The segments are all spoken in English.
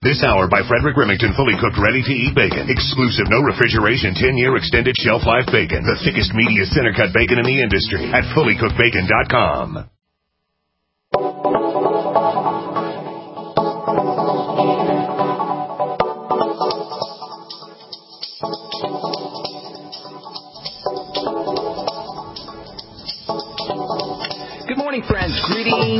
This hour by Frederick Remington, fully cooked, ready-to-eat bacon. Exclusive, no refrigeration, 10-year extended shelf life bacon. The thickest, meatiest center-cut bacon in the industry at fullycookedbacon.com. Good morning, friends. Greetings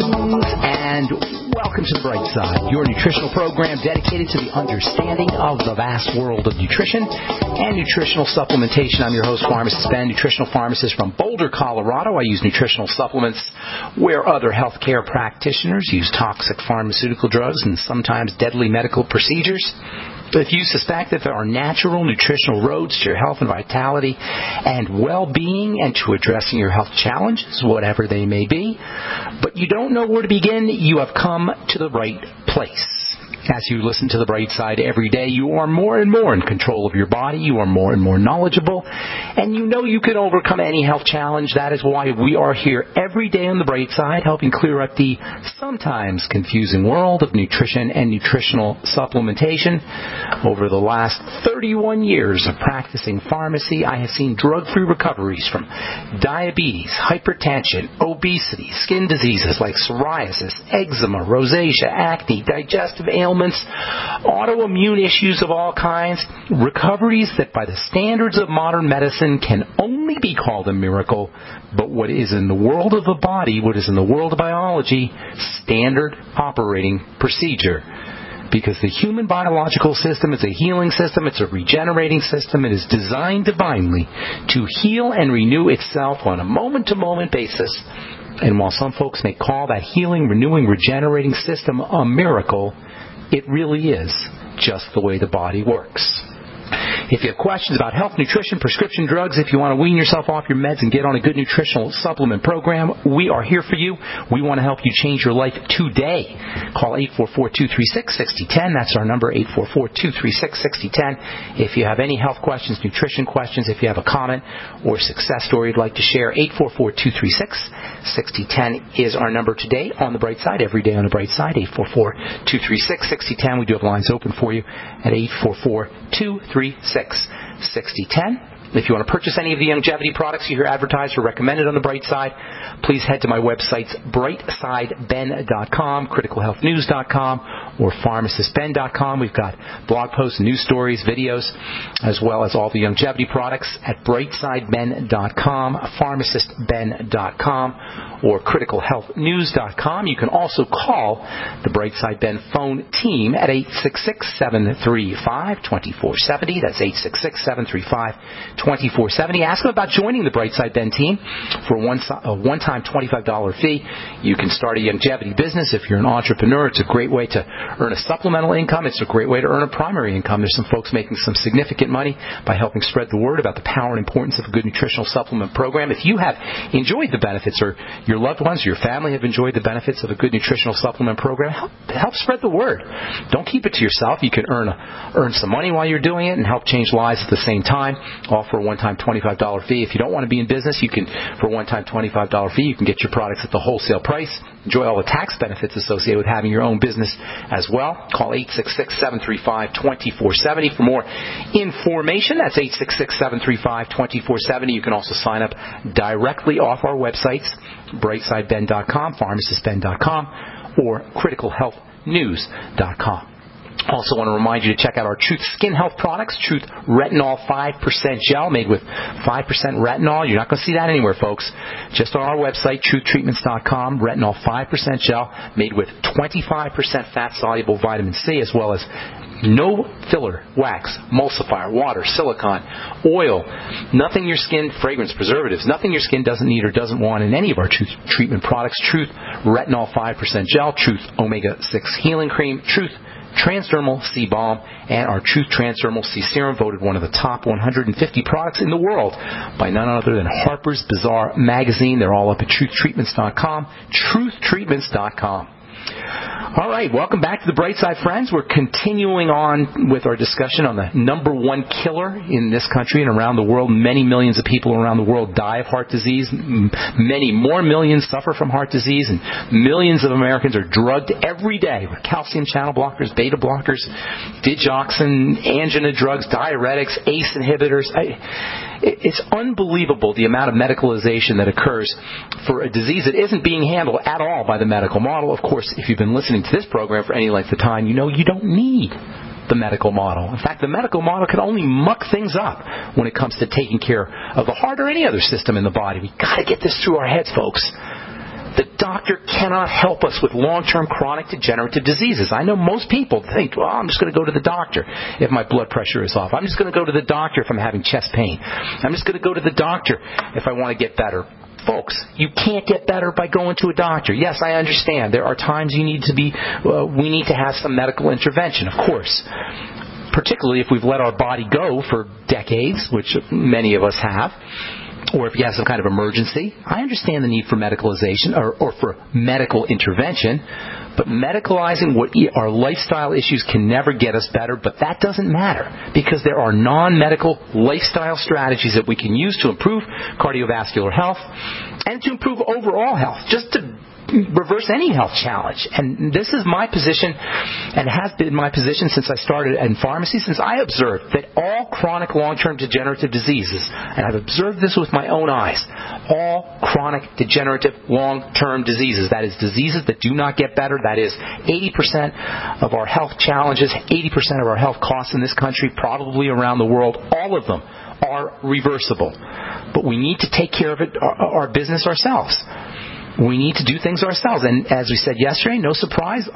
and welcome to The Bright Side, your nutritional program dedicated to the understanding of the vast world of nutrition and nutritional supplementation. I'm your host, Pharmacist Ben, nutritional pharmacist from Boulder, Colorado. I use nutritional supplements where other healthcare practitioners use toxic pharmaceutical drugs and sometimes deadly medical procedures. If you suspect that there are natural nutritional roads to your health and vitality and well-being and to addressing your health challenges, whatever they may be, but you don't know where to begin, you have come to the right place. As you listen to The Bright Side every day, you are more and more in control of your body, you are more and more knowledgeable, and you know you can overcome any health challenge. That is why we are here every day on The Bright Side, helping clear up the sometimes confusing world of nutrition and nutritional supplementation. Over the last 31 years of practicing pharmacy, I have seen drug-free recoveries from diabetes, hypertension, obesity, skin diseases like psoriasis, eczema, rosacea, acne, digestive ailments, autoimmune issues of all kinds, recoveries that by the standards of modern medicine can only be called a miracle, but what is in the world of the body, what is in the world of biology, standard operating procedure. Because the human biological system is a healing system, it's a regenerating system, it is designed divinely to heal and renew itself on a moment-to-moment basis. And while some folks may call that healing, renewing, regenerating system a miracle, it really is just the way the body works. If you have questions about health, nutrition, prescription drugs, if you want to wean yourself off your meds and get on a good nutritional supplement program, we are here for you. We want to help you change your life today. Call 844-236-6010. That's our number, 844-236-6010. If you have any health questions, nutrition questions, if you have a comment or success story you'd like to share, 844-236-6010 is our number today on The Bright Side, every day on The Bright Side, 844-236-6010. We do have lines open for you at 844-236-6010. If you want to purchase any of the longevity products you hear advertised or recommended on The Bright Side, please head to my websites, brightsideben.com, criticalhealthnews.com, or pharmacistben.com. We've got blog posts, news stories, videos, as well as all the longevity products at brightsideben.com, pharmacistben.com, or criticalhealthnews.com. You can also call the Bright Side Ben phone team at 866-735-2470. That's 866-735-2470. Ask them about joining the Bright Side Ben team for a one-time $25 fee. You can start a longevity business. If you're an entrepreneur, it's a great way to earn a supplemental income. It's a great way to earn a primary income. There's some folks making some significant money by helping spread the word about the power and importance of a good nutritional supplement program. If you have enjoyed the benefits, or your loved ones or your family have enjoyed the benefits of a good nutritional supplement program, help spread the word. Don't keep it to yourself. You can earn some money while you're doing it and help change lives at the same time. Offer a one-time $25 fee. If you don't want to be in business, you can, for a one-time $25 fee, you can get your products at the wholesale price. Enjoy all the tax benefits associated with having your own business as well. Call 866-735-2470 for more information. That's 866-735-2470. You can also sign up directly off our websites, brightsideben.com, pharmacistben.com, or criticalhealthnews.com. Also want to remind you to check out our Truth Skin Health products. Truth Retinol 5% Gel made with 5% retinol. You're not going to see that anywhere, folks. Just on our website, truthtreatments.com. Retinol 5% Gel made with 25% fat-soluble vitamin C, as well as no filler, wax, emulsifier, water, silicone, oil, nothing your skin, fragrance, preservatives, nothing your skin doesn't need or doesn't want in any of our Truth treatment products. Truth Retinol 5% Gel, Truth Omega-6 Healing Cream, Truth Transdermal C Balm, and our Truth Transdermal C Serum, voted one of the top 150 products in the world by none other than Harper's Bazaar magazine. They're all up at truthtreatments.com, truthtreatments.com. All right, welcome back to the Bright Side, friends. We're continuing on with our discussion on the number one killer in this country and around the world. Many millions of people around the world die of heart disease. Many more millions suffer from heart disease, and millions of Americans are drugged every day with calcium channel blockers, beta blockers, digoxin, angina drugs, diuretics, ACE inhibitors. It's unbelievable the amount of medicalization that occurs for a disease that isn't being handled at all by the medical model. Of course, if you've been listening to this program for any length of time, you know you don't need the medical model. In fact, the medical model can only muck things up when it comes to taking care of the heart or any other system in the body. We've got to get this through our heads, folks. The doctor cannot help us with long-term chronic degenerative diseases. I know most people think, well, I'm just going to go to the doctor if my blood pressure is off. I'm just going to go to the doctor if I'm having chest pain. I'm just going to go to the doctor if I want to get better. Folks, you can't get better by going to a doctor. Yes, I understand. There are times we need to have some medical intervention, of course. Particularly if we've let our body go for decades, which many of us have. Or if you have some kind of emergency, I understand the need for medicalization or for medical intervention, but medicalizing our lifestyle issues can never get us better, but that doesn't matter because there are non-medical lifestyle strategies that we can use to improve cardiovascular health and to improve overall health, just to reverse any health challenge. And this is my position and has been my position since I started in pharmacy, since I observed that all chronic long-term degenerative diseases, and I've observed this with my own eyes, all chronic degenerative long-term diseases, that is diseases that do not get better, that is 80% of our health challenges, 80% of our health costs in this country, probably around the world, all of them are reversible. But we need to take care of it, our business ourselves. We need to do things ourselves. And as we said yesterday, no surprise,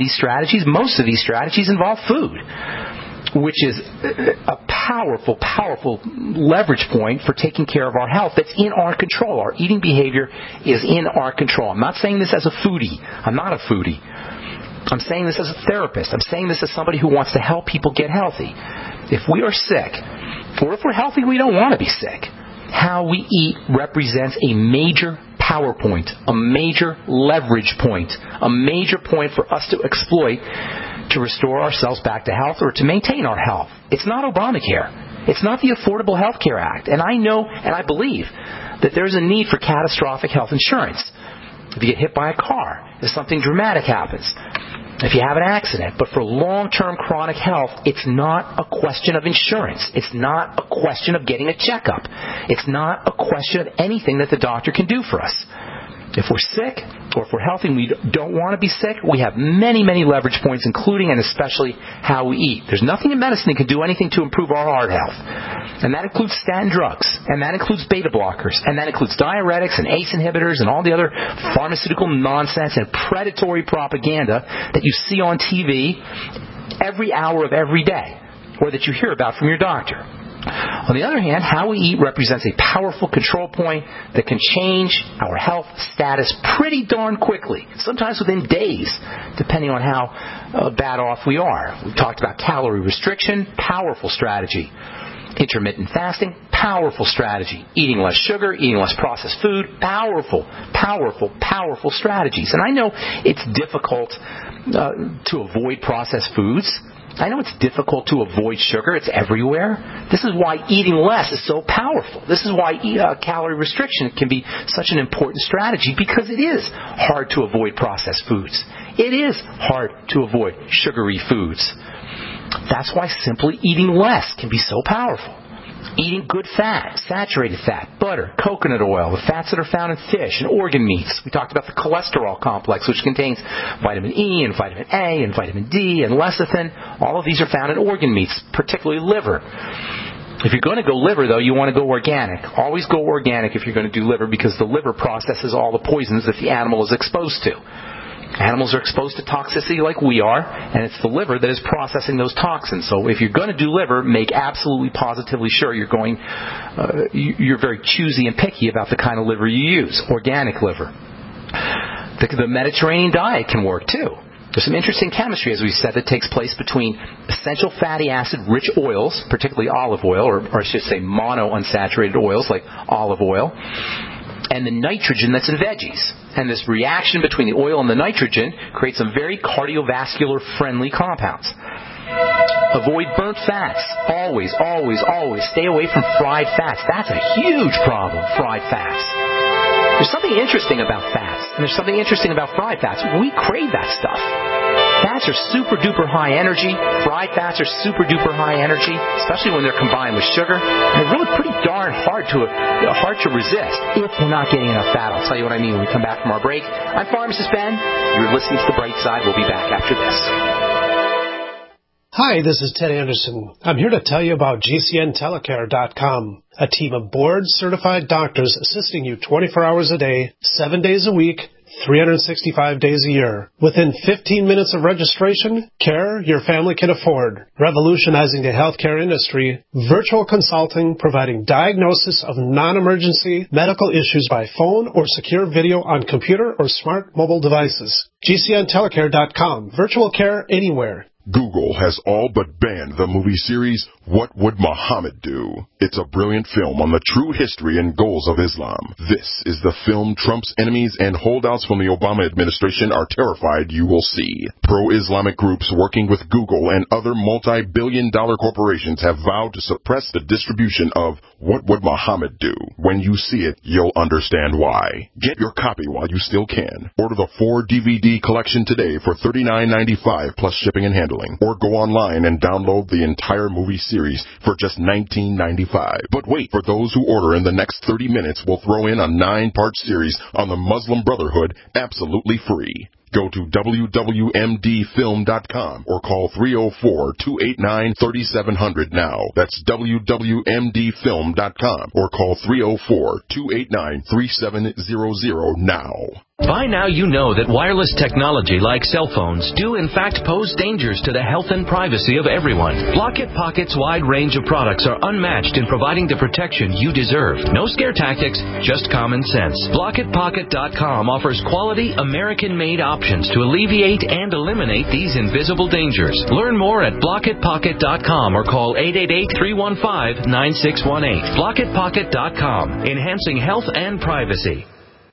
most of these strategies involve food, which is a powerful, powerful leverage point for taking care of our health that's in our control. Our eating behavior is in our control. I'm not saying this as a foodie. I'm not a foodie. I'm saying this as a therapist. I'm saying this as somebody who wants to help people get healthy. If we are sick, or if we're healthy, we don't want to be sick. How we eat represents a major power point, a major leverage point, a major point for us to exploit to restore ourselves back to health or to maintain our health. It's not Obamacare. It's not the Affordable Health Care Act. And I know and I believe that there's a need for catastrophic health insurance. If you get hit by a car, if something dramatic happens, if you have an accident. But for long-term chronic health, it's not a question of insurance. It's not a question of getting a checkup. It's not a question of anything that the doctor can do for us. If we're sick or if we're healthy and we don't want to be sick, we have many, many leverage points, including and especially how we eat. There's nothing in medicine that can do anything to improve our heart health. And that includes statin drugs, and that includes beta blockers, and that includes diuretics and ACE inhibitors and all the other pharmaceutical nonsense and predatory propaganda that you see on TV every hour of every day, or that you hear about from your doctor. On the other hand, how we eat represents a powerful control point that can change our health status pretty darn quickly, sometimes within days, depending on how bad off we are. We've talked about calorie restriction, powerful strategy. Intermittent fasting, powerful strategy. Eating less sugar, eating less processed food, powerful, powerful, powerful strategies. And I know it's difficult to avoid processed foods. I know it's difficult to avoid sugar. It's everywhere. This is why eating less is so powerful. This is why calorie restriction can be such an important strategy, because it is hard to avoid processed foods. It is hard to avoid sugary foods. That's why simply eating less can be so powerful. Eating good fat, saturated fat, butter, coconut oil, the fats that are found in fish and organ meats. We talked about the cholesterol complex, which contains vitamin E and vitamin A and vitamin D and lecithin. All of these are found in organ meats, particularly liver. If you're going to go liver, though, you want to go organic. Always go organic if you're going to do liver, because the liver processes all the poisons that the animal is exposed to. Animals are exposed to toxicity like we are, and it's the liver that is processing those toxins. So if you're going to do liver, make absolutely positively sure you're very choosy and picky about the kind of liver you use, organic liver. The Mediterranean diet can work too. There's some interesting chemistry, as we said, that takes place between essential fatty acid-rich oils, particularly olive oil, or I should say monounsaturated oils like olive oil, and the nitrogen that's in veggies. And this reaction between the oil and the nitrogen creates some very cardiovascular-friendly compounds. Avoid burnt fats. Always, always, always stay away from fried fats. That's a huge problem, fried fats. There's something interesting about fats, and there's something interesting about fried fats. We crave that stuff. Fats are super-duper high energy. Fried fats are super-duper high energy, especially when they're combined with sugar. And they're really pretty darn hard to resist if we're not getting enough fat. I'll tell you what I mean when we come back from our break. I'm Pharmacist Ben. You're listening to The Bright Side. We'll be back after this. Hi, this is Ted Anderson. I'm here to tell you about GCNtelecare.com, a team of board-certified doctors assisting you 24 hours a day, 7 days a week, 365 days a year. Within 15 minutes of registration, care your family can afford. Revolutionizing the healthcare industry, virtual consulting providing diagnosis of non-emergency medical issues by phone or secure video on computer or smart mobile devices. GCNtelecare.com. Virtual care anywhere. Google has all but banned the movie series What Would Muhammad Do? It's a brilliant film on the true history and goals of Islam. This is the film Trump's enemies and holdouts from the Obama administration are terrified you will see. Pro-Islamic groups working with Google and other multi-billion-dollar corporations have vowed to suppress the distribution of What Would Muhammad Do? When you see it, you'll understand why. Get your copy while you still can. Order the 4-DVD collection today for $39.95 plus shipping and handling. Or go online and download the entire movie series for just $19.95. But wait, for those who order in the next 30 minutes, we'll throw in a 9-part series on the Muslim Brotherhood absolutely free. Go to wwmdfilm.com or call 304-289-3700 now. That's wwmdfilm.com or call 304-289-3700 now. By now you know that wireless technology like cell phones do in fact pose dangers to the health and privacy of everyone. Block-It Pocket's wide range of products are unmatched in providing the protection you deserve. No scare tactics, just common sense. BlockItPocket.com offers quality American-made options to alleviate and eliminate these invisible dangers. Learn more at BlockItPocket.com or call 888-315-9618. BlockItPocket.com, enhancing health and privacy.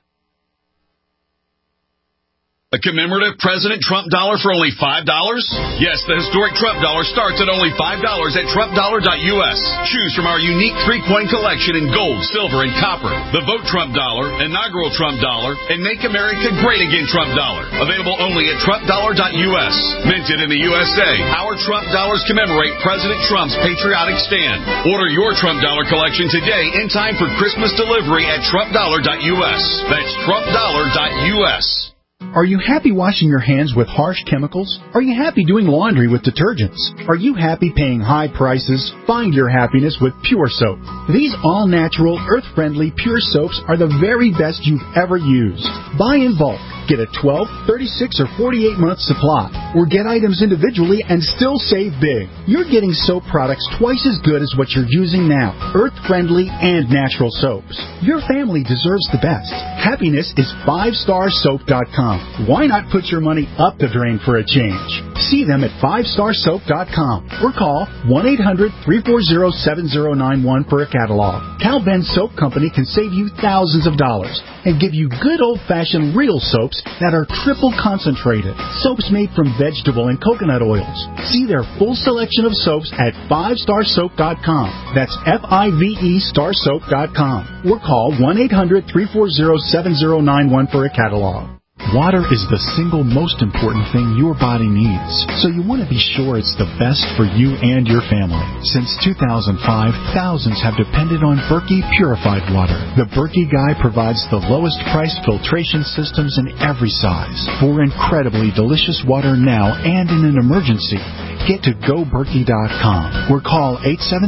A commemorative President Trump dollar for only $5? Yes, the historic Trump dollar starts at only $5 at TrumpDollar.us. Choose from our unique 3-coin collection in gold, silver, and copper. The Vote Trump dollar, inaugural Trump dollar, and Make America Great Again Trump dollar. Available only at TrumpDollar.us. Minted in the USA, our Trump dollars commemorate President Trump's patriotic stand. Order your Trump dollar collection today in time for Christmas delivery at TrumpDollar.us. That's TrumpDollar.us. Are you happy washing your hands with harsh chemicals? Are you happy doing laundry with detergents? Are you happy paying high prices? Find your happiness with Pure Soap. These all-natural, earth-friendly Pure Soaps are the very best you've ever used. Buy in bulk. Get a 12, 36, or 48-month supply. Or get items individually and still save big. You're getting soap products twice as good as what you're using now. Earth-friendly and natural soaps. Your family deserves the best. Happiness is 5starsoap.com. Why not put your money up the drain for a change? See them at 5starsoap.com or call 1-800-340-7091 for a catalog. Cal Ben Soap Company can save you thousands of dollars and give you good old-fashioned real soaps that are triple concentrated. Soaps made from vegetable and coconut oils. See their full selection of soaps at 5starsoap.com. That's F-I-V-E starsoap.com. Or call 1-800-340-7091 for a catalog. Water is the single most important thing your body needs, so you want to be sure it's the best for you and your family. Since 2005, thousands have depended on Berkey purified water. The Berkey Guy provides the lowest priced filtration systems in every size for incredibly delicious water now and in an emergency. Get to GoBerkey.com or call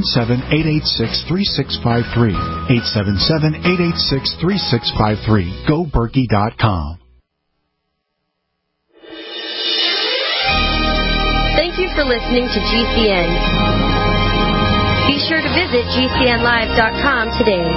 877-886-3653. 877-886-3653. GoBerkey.com. Thank you for listening to GCN. Be sure to visit GCNlive.com today.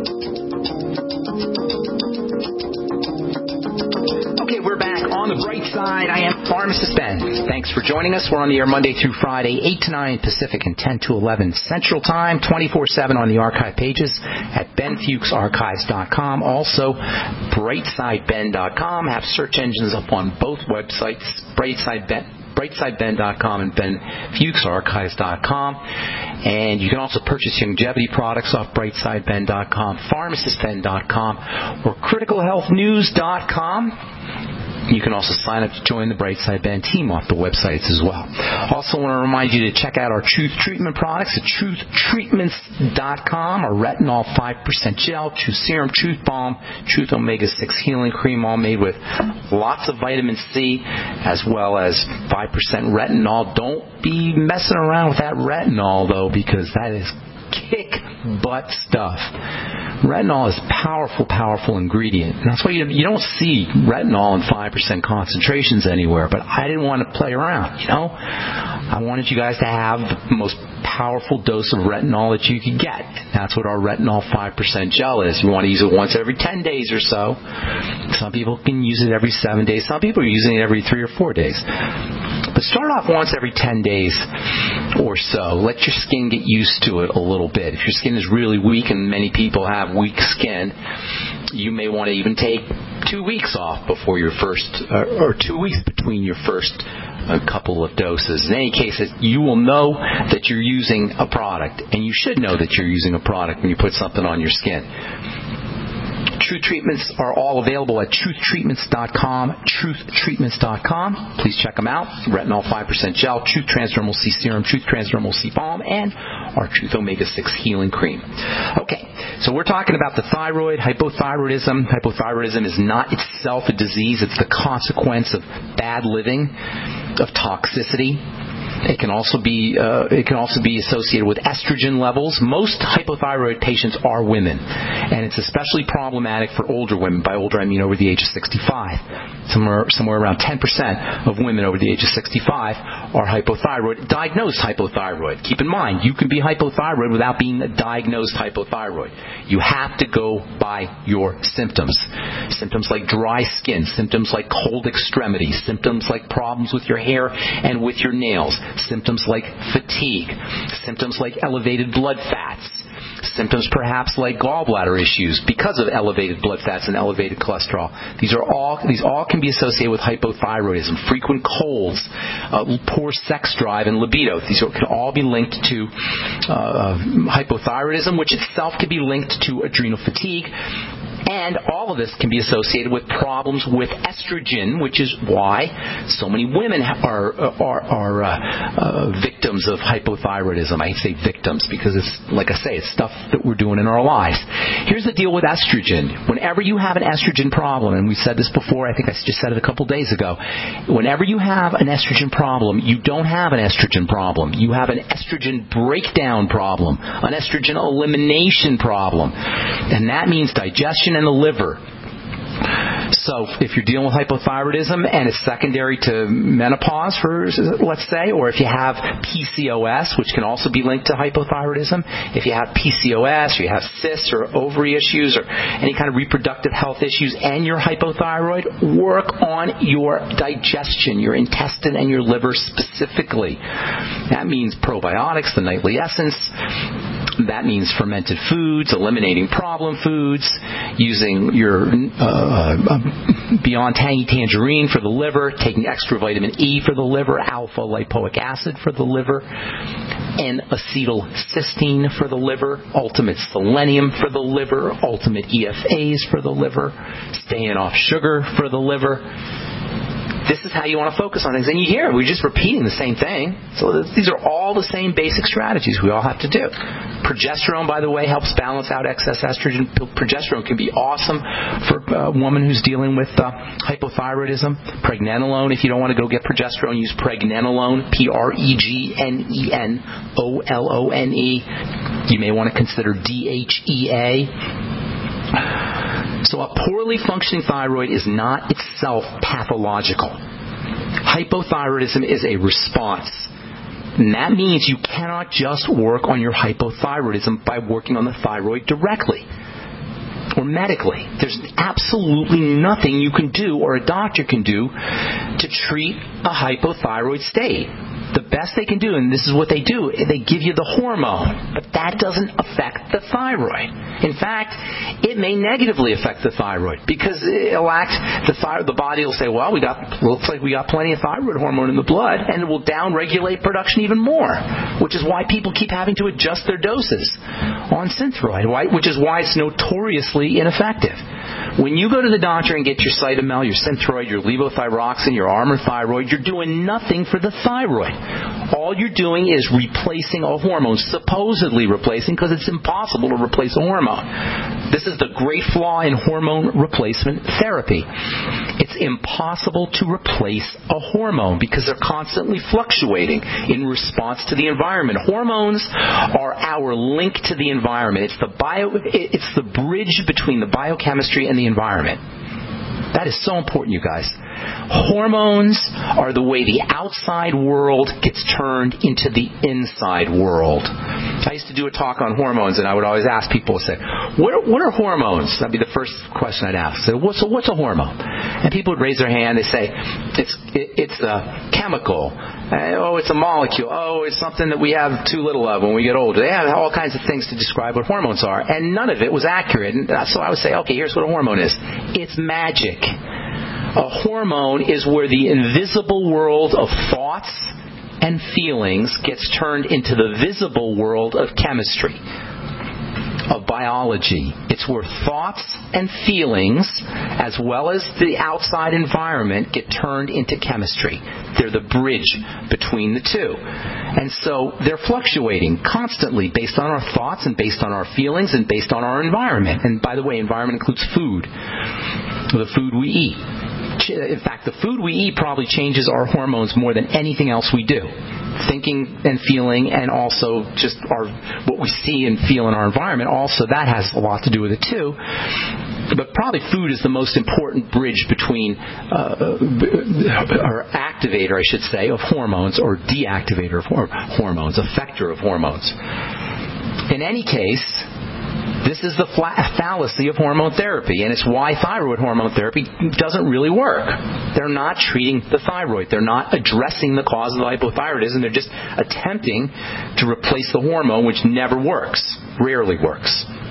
Okay, we're back on The Bright Side. I am Pharmacist Ben. Thanks for joining us. We're on the air Monday through Friday, 8 to 9 Pacific and 10 to 11 Central Time, 24/7 on the archive pages at benfuchsarchives.com. Also, brightsideben.com. Have search engines up on both websites, brightsideben.com and benfuchsarchives.com. And you can also purchase longevity products off brightsideben.com, pharmacistben.com, or criticalhealthnews.com. You can also sign up to join the Brightside Ben team off the websites as well. Also want to remind you to check out our Truth Treatment products at truthtreatments.com. Our Retinol 5% Gel, Truth Serum, Truth Balm, Truth Omega-6 Healing Cream, all made with lots of vitamin C as well as 5% retinol. Don't be messing around with that retinol, though, because that is kick-butt stuff. Retinol is a powerful, powerful ingredient. And that's why you don't see retinol in 5% concentrations anywhere. But I didn't want to play around, I wanted you guys to have the most powerful dose of retinol that you could get. And that's what our Retinol 5% Gel is. You want to use it once every 10 days or so. Some people can use it every 7 days. Some people are using it every 3 or 4 days. But start off once every 10 days or so. Let your skin get used to it a little bit. If your skin is really weak, and many people have weak skin, you may want to even take 2 weeks off before your first, or 2 weeks between your first couple of doses. In any case, you will know that you're using a product, and you should know that you're using a product when you put something on your skin. Truth Treatments are all available at truthtreatments.com, truthtreatments.com. Please check them out. Retinol 5% Gel, Truth Transdermal C Serum, Truth Transdermal C Balm, and our Truth Omega-6 Healing Cream. Okay, so we're talking about the thyroid, hypothyroidism. Hypothyroidism is not itself a disease. It's the consequence of bad living, of toxicity. It can also be associated with estrogen levels. Most hypothyroid patients are women, and it's especially problematic for older women. By older, I mean over the age of 65. Somewhere around 10% of women over the age of 65 are hypothyroid, diagnosed hypothyroid. Keep in mind, you can be hypothyroid without being diagnosed hypothyroid. You have to go by your symptoms. Symptoms like dry skin, symptoms like cold extremities, symptoms like problems with your hair and with your nails, symptoms like fatigue, symptoms like elevated blood fats, symptoms perhaps like gallbladder issues because of elevated blood fats and elevated cholesterol. These all can be associated with hypothyroidism. Frequent colds, poor sex drive and libido. These can all be linked to hypothyroidism, which itself can be linked to adrenal fatigue. And all of this can be associated with problems with estrogen, which is why so many women are victims of hypothyroidism. I say victims because it's, like I say, it's stuff that we're doing in our lives. Here's the deal with estrogen. Whenever you have an estrogen problem, and we said this before, I think I just said it a couple days ago, whenever you have an estrogen problem, you don't have an estrogen problem. You have an estrogen breakdown problem, an estrogen elimination problem. And that means digestion and the liver. So if you're dealing with hypothyroidism and it's secondary to menopause, let's say, or if you have PCOS, which can also be linked to hypothyroidism, if you have PCOS or you have cysts or ovary issues or any kind of reproductive health issues and you're hypothyroid, work on your digestion, your intestine and your liver specifically. That means probiotics, the nightly essence. That means fermented foods, eliminating problem foods, using your Beyond Tangy Tangerine for the liver, taking extra vitamin E for the liver, alpha lipoic acid for the liver, and acetylcysteine for the liver, ultimate selenium for the liver, ultimate EFAs for the liver, staying off sugar for the liver. This is how you want to focus on things. And you hear, we're just repeating the same thing. So these are all the same basic strategies we all have to do. Progesterone, by the way, helps balance out excess estrogen. Progesterone can be awesome for a woman who's dealing with hypothyroidism. Pregnenolone, if you don't want to go get progesterone, use pregnenolone, Pregnenolone. You may want to consider DHEA. So a poorly functioning thyroid is not itself pathological. Hypothyroidism is a response. And that means you cannot just work on your hypothyroidism by working on the thyroid directly. or medically. There's absolutely nothing you can do or a doctor can do to treat a hypothyroid state. The best they can do, and this is what they do, they give you the hormone, but that doesn't affect the thyroid. In fact, it may negatively affect the thyroid because it'll the body will say, well, looks like we got plenty of thyroid hormone in the blood, and it will down-regulate production even more, which is why people keep having to adjust their doses on Synthroid, which is why it's notoriously ineffective. When you go to the doctor and get your Cytomel, your Synthroid, your levothyroxine, your Armour Thyroid, you're doing nothing for the thyroid. All you're doing is replacing a hormone, supposedly replacing, because it's impossible to replace a hormone. This is the great flaw in hormone replacement therapy. It's impossible to replace a hormone because they're constantly fluctuating in response to the environment. Hormones are our link to the environment. It's the bridge between the biochemistry and the environment. That is so important, you guys. Hormones are the way the outside world gets turned into the inside world. I used to do a talk on hormones, and I would always ask people, say, what are hormones? That'd be the first question I'd ask. So what's a hormone? And people would raise their hand. They say, it's a chemical. Oh, it's a molecule. Oh, it's something that we have too little of when we get older. They have all kinds of things to describe what hormones are, and none of it was accurate. And so I would say, okay, here's what a hormone is. It's magic. A hormone is where the invisible world of thoughts and feelings gets turned into the visible world of chemistry, of biology. It's where thoughts and feelings, as well as the outside environment, get turned into chemistry. They're the bridge between the two. And so they're fluctuating constantly based on our thoughts and based on our feelings and based on our environment. And by the way, environment includes food, the food we eat. In fact, the food we eat probably changes our hormones more than anything else we do. Thinking and feeling, and also just what we see and feel in our environment, also that has a lot to do with it too. But probably food is the most important bridge between, or activator, I should say, of hormones, or deactivator of hormones, effector of hormones. In any case, this is the fallacy of hormone therapy, and it's why thyroid hormone therapy doesn't really work. They're not treating the thyroid. They're not addressing the cause of the hypothyroidism. They're just attempting to replace the hormone, which never works, rarely works.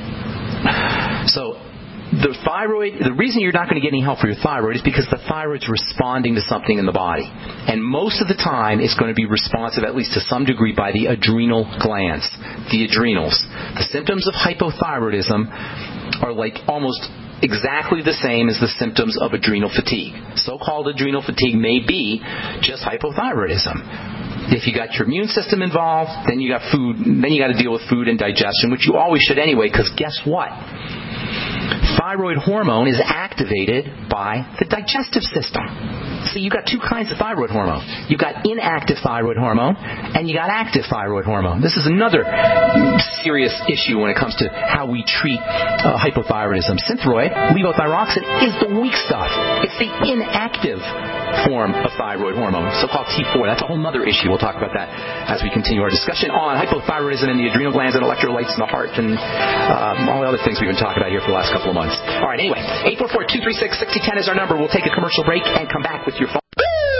So the reason you're not going to get any help for your thyroid is because the thyroid's responding to something in the body. And most of the time, it's going to be responsive, at least to some degree, by the adrenal glands, the adrenals. The symptoms of hypothyroidism are like almost exactly the same as the symptoms of adrenal fatigue. So-called adrenal fatigue may be just hypothyroidism. If you got your immune system involved, then you got food, then you got to deal with food and digestion, which you always should anyway, because guess what? Thyroid hormone is activated by the digestive system. So you got two kinds of thyroid hormone. You got inactive thyroid hormone, and you got active thyroid hormone. This is another serious issue when it comes to how we treat hypothyroidism. Synthroid, levothyroxine, is the weak stuff. It's the inactive form of thyroid hormone, so-called T4. That's a whole other issue. We'll talk about that as we continue our discussion on hypothyroidism and the adrenal glands and electrolytes in the heart and all the other things we've been talking about here for the last couple of months. All right, anyway, 844-236-6010 is our number. We'll take a commercial break and come back with your phone.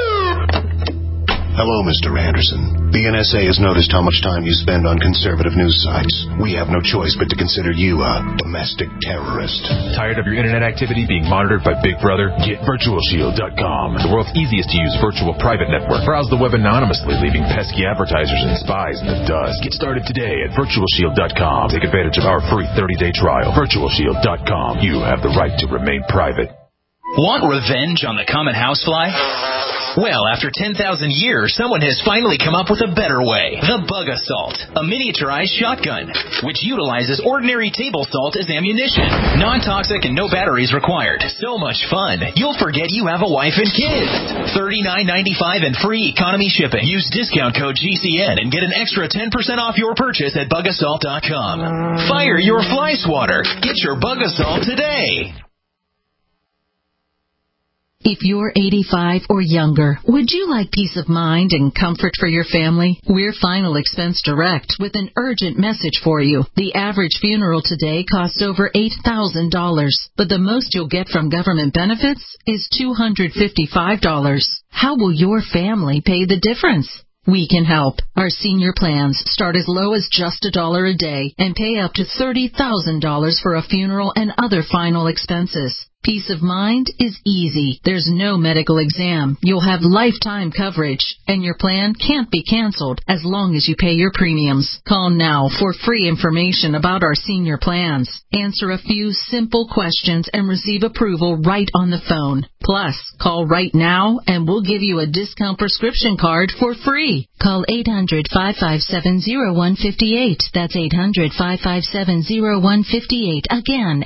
Hello, Mr. Anderson. The NSA has noticed how much time you spend on conservative news sites. We have no choice but to consider you a domestic terrorist. Tired of your internet activity being monitored by Big Brother? Get VirtualShield.com, the world's easiest to use virtual private network. Browse the web anonymously, leaving pesky advertisers and spies in the dust. Get started today at VirtualShield.com. Take advantage of our free 30-day trial. VirtualShield.com. You have the right to remain private. Want revenge on the common housefly? Well, after 10,000 years, someone has finally come up with a better way. The Bug Assault, a miniaturized shotgun, which utilizes ordinary table salt as ammunition. Non-toxic and no batteries required. So much fun, you'll forget you have a wife and kids. $39.95 and free economy shipping. Use discount code GCN and get an extra 10% off your purchase at BugAssault.com. Fire your fly swatter. Get your Bug Assault today. If you're 85 or younger, would you like peace of mind and comfort for your family? We're Final Expense Direct with an urgent message for you. The average funeral today costs over $8,000, but the most you'll get from government benefits is $255. How will your family pay the difference? We can help. Our senior plans start as low as just $1 a day and pay up to $30,000 for a funeral and other final expenses. Peace of mind is easy. There's no medical exam. You'll have lifetime coverage, and your plan can't be canceled as long as you pay your premiums. Call now for free information about our senior plans. Answer a few simple questions and receive approval right on the phone. Plus, call right now and we'll give you a discount prescription card for free. Call 800-557-0158. That's 800-557-0158. Again,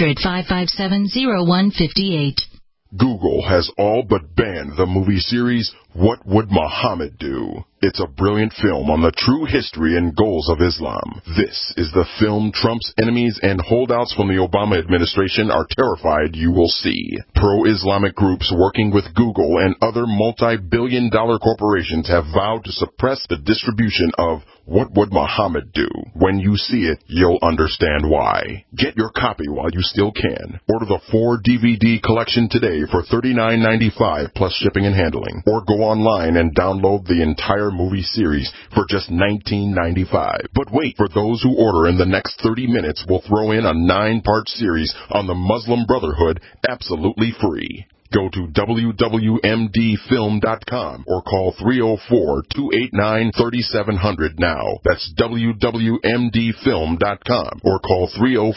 800-557-0158. Google has all but banned the movie series What Would Muhammad Do? It's a brilliant film on the true history and goals of Islam. This is the film Trump's enemies and holdouts from the Obama administration are terrified you will see. Pro-Islamic groups working with Google and other multi-billion-dollar corporations have vowed to suppress the distribution of What Would Muhammad Do? When you see it, you'll understand why. Get your copy while you still can. Order the 4-DVD collection today for $39.95 plus shipping and handling. Or go online and download the entire movie series for just $19.95. But wait, for those who order in the next 30 minutes, we'll throw in a 9-part series on the Muslim Brotherhood absolutely free. Go to wwmdfilm.com or call 304-289-3700 now. That's wwmdfilm.com or call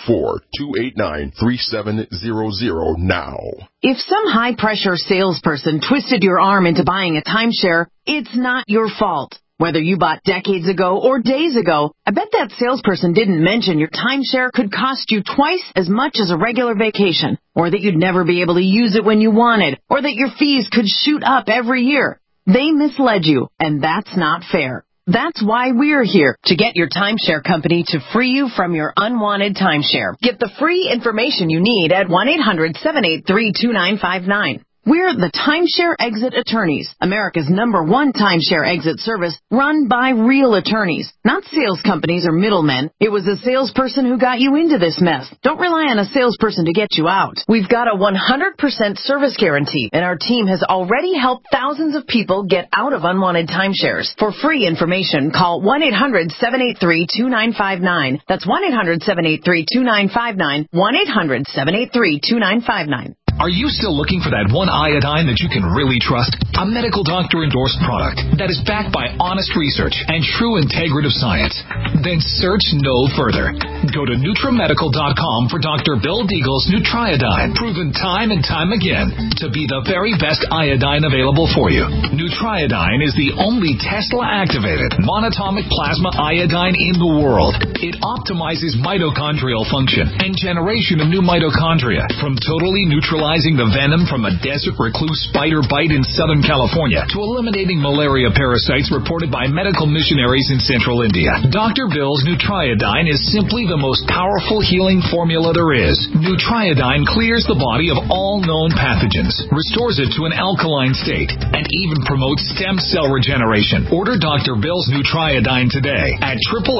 304-289-3700 now. If some high-pressure salesperson twisted your arm into buying a timeshare, it's not your fault. Whether you bought decades ago or days ago, I bet that salesperson didn't mention your timeshare could cost you twice as much as a regular vacation, or that you'd never be able to use it when you wanted, or that your fees could shoot up every year. They misled you, and that's not fair. That's why we're here, to get your timeshare company to free you from your unwanted timeshare. Get the free information you need at 1-800-783-2959. We're the Timeshare Exit Attorneys, America's #1 timeshare exit service run by real attorneys, not sales companies or middlemen. It was a salesperson who got you into this mess. Don't rely on a salesperson to get you out. We've got a 100% service guarantee, and our team has already helped thousands of people get out of unwanted timeshares. For free information, call 1-800-783-2959. That's 1-800-783-2959, 1-800-783-2959. Are you still looking for that one iodine that you can really trust? A medical doctor-endorsed product that is backed by honest research and true integrative science? Then search no further. Go to NutriMedical.com for Dr. Bill Deagle's Nutriodine, proven time and time again to be the very best iodine available for you. Nutriodine is the only Tesla-activated monatomic plasma iodine in the world. It optimizes mitochondrial function and generation of new mitochondria from totally neutralizing the venom from a desert recluse spider bite in Southern California to eliminating malaria parasites reported by medical missionaries in central India. Dr. Bill's Nutriodine is simply the most powerful healing formula there is. Nutriodine clears the body of all known pathogens, restores it to an alkaline state, and even promotes stem cell regeneration. Order Dr. Bill's Nutriodine today at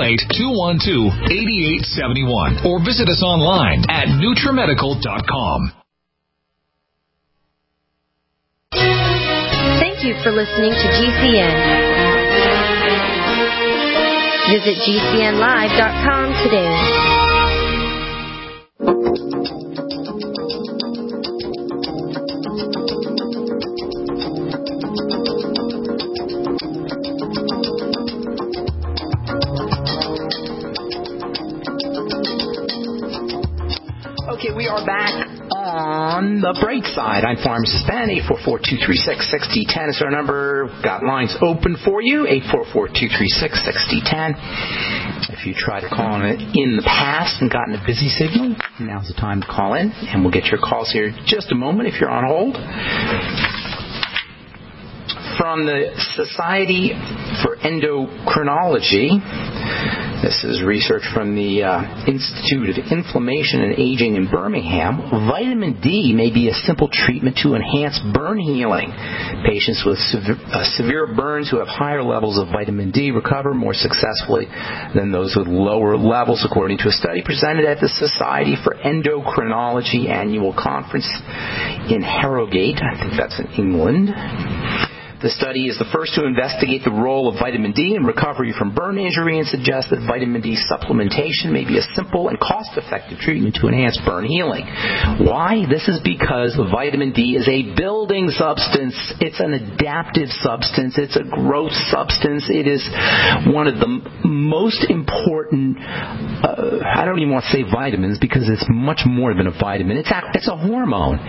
888-212-8871 or visit us online at NutriMedical.com. Thank you for listening to GCN. Visit GCNlive.com today. Okay, we are back on the bright side. I'm Pharmacist Ben. 844-236-6010 is our number. Got lines open for you. 844-236-6010. If you tried to call in the past and gotten a busy signal, now's the time to call in, and we'll get your calls here in just a moment if you're on hold. From the Society for Endocrinology, This is research from the Institute of Inflammation and Aging in Birmingham. Vitamin D may be a simple treatment to enhance burn healing. Patients with severe burns who have higher levels of vitamin D recover more successfully than those with lower levels, according to a study presented at the Society for Endocrinology Annual Conference in Harrogate. I think that's in England. The study is the first to investigate the role of vitamin D in recovery from burn injury and suggests that vitamin D supplementation may be a simple and cost-effective treatment to enhance burn healing. Why? This is because vitamin D is a building substance. It's an adaptive substance. It's a growth substance. It is one of the most important, I don't even want to say vitamins because it's much more than a vitamin. It's a hormone.